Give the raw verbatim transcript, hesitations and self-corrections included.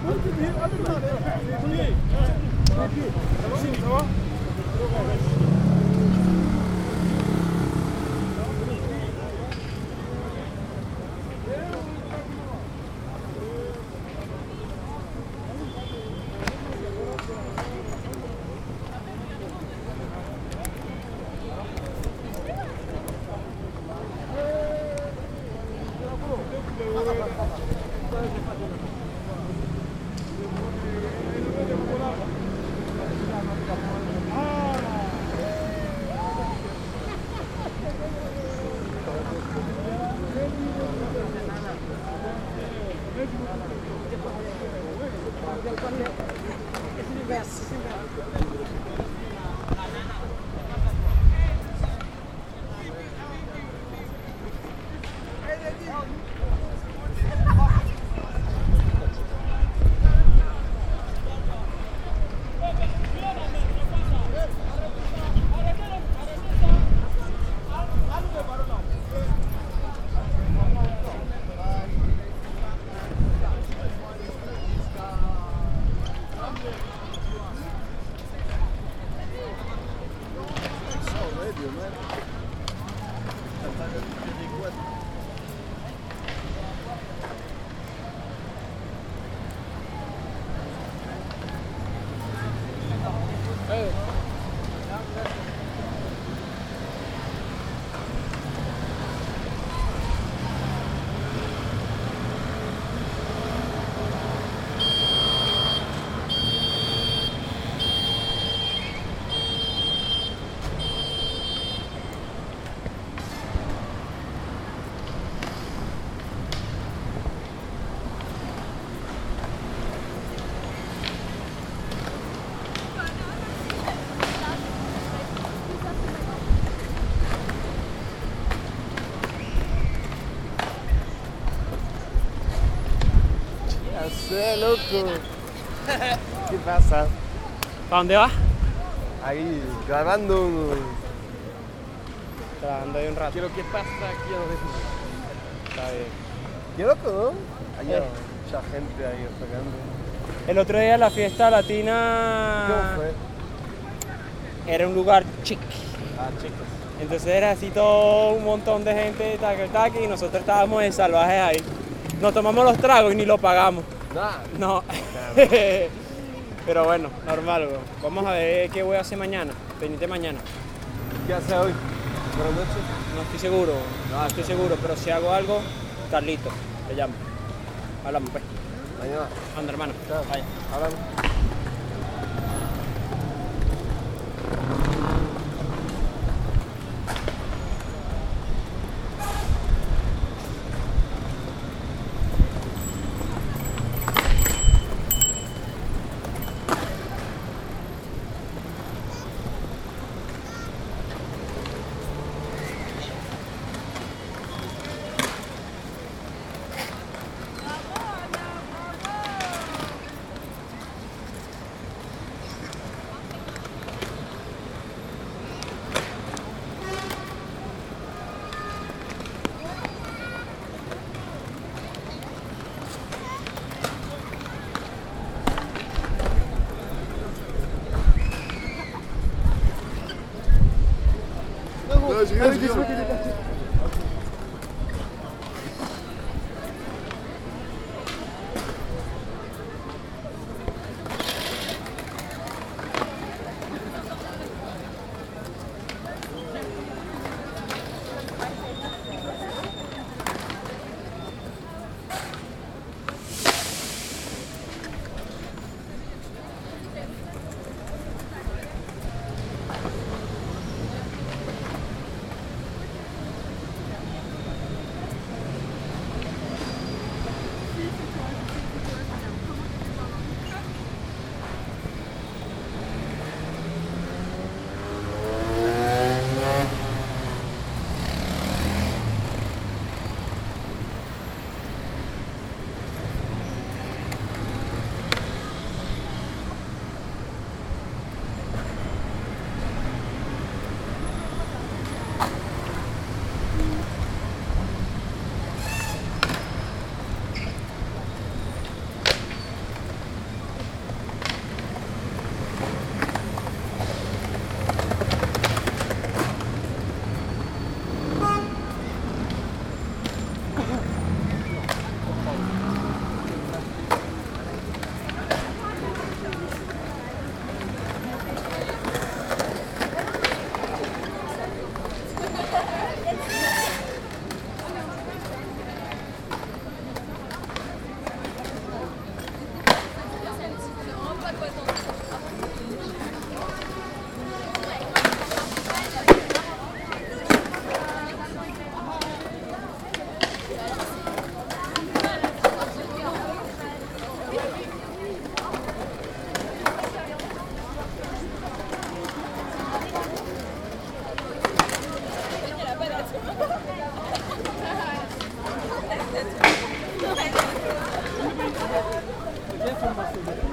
¡Qué loco! ¿Qué pasa? ¿Para dónde vas? Ahí, grabando un... Grabando ahí un rato. ¿Qué es lo que pasa aquí a los Está bien. ¡Qué loco, no? Hay Eh. mucha gente ahí tocando. El otro día la fiesta latina ¿Cómo fue? era un lugar chic. Ah, chicos. Entonces era así todo un montón de gente, taque, taque, y nosotros estábamos de salvajes ahí. Nos tomamos los tragos y ni lo pagamos. Nada. No. Pero bueno, normal, bro. Vamos a ver qué voy a hacer mañana. Pendiente mañana. ¿Qué hace hoy? Buenas noches. No estoy seguro, no estoy seguro, pero si hago algo, Carlito, te llamo. Hablamos, pues. Mañana. Anda, hermano. Chao. Vaya. Hablamos. Hadi geçme gidelim. Qué información.